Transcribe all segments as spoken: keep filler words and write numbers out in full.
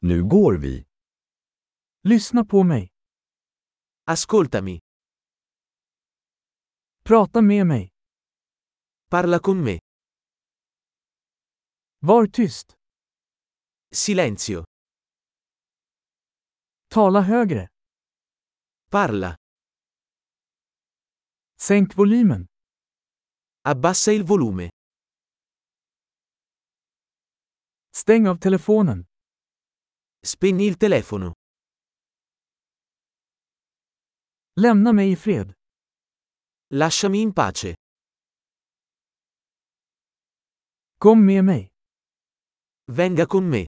Nu går vi. Lyssna på mig. Ascoltami. Prata med mig. Parla con me. Var tyst. Silenzio. Tala högre. Parla. Sänk volymen. Abbassa il volume. Stäng av telefonen. Spegni il telefono. Lämna mig i fred. Lasciami in pace. Kom med mig. Venga con me.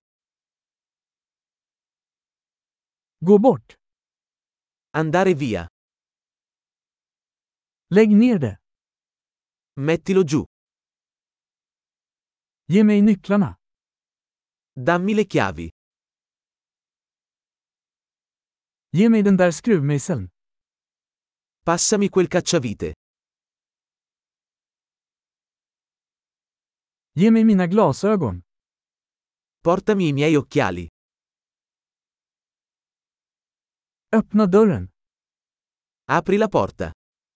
Gå bort. Andare via. Lägg ner det. Mettilo giù. Ge mig nycklarna. Dammi le chiavi. Ge mig den där skruvmejseln. Passami quel cacciavite. Ge mig mina glasögon. Portami i miei occhiali. Öppna dörren. Apri la porta.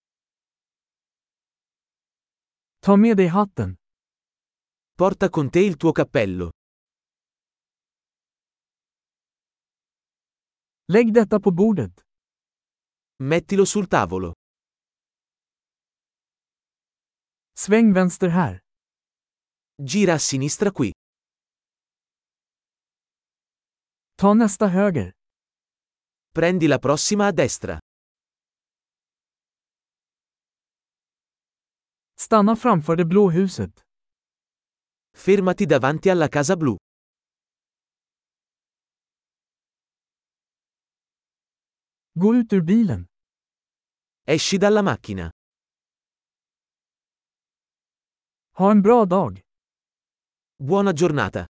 Ta med dig hatten. Porta con te il tuo cappello. Lägg detta på bordet. Mettilo sul tavolo. Sväng vänster här. Gira a sinistra qui. Ta nästa höger. Prendi la prossima a destra. Stanna framför det blå huset. Fermati davanti alla casa blu. Gå ut ur bilen. Esci dalla macchina. Ha en bra dag. Buona giornata.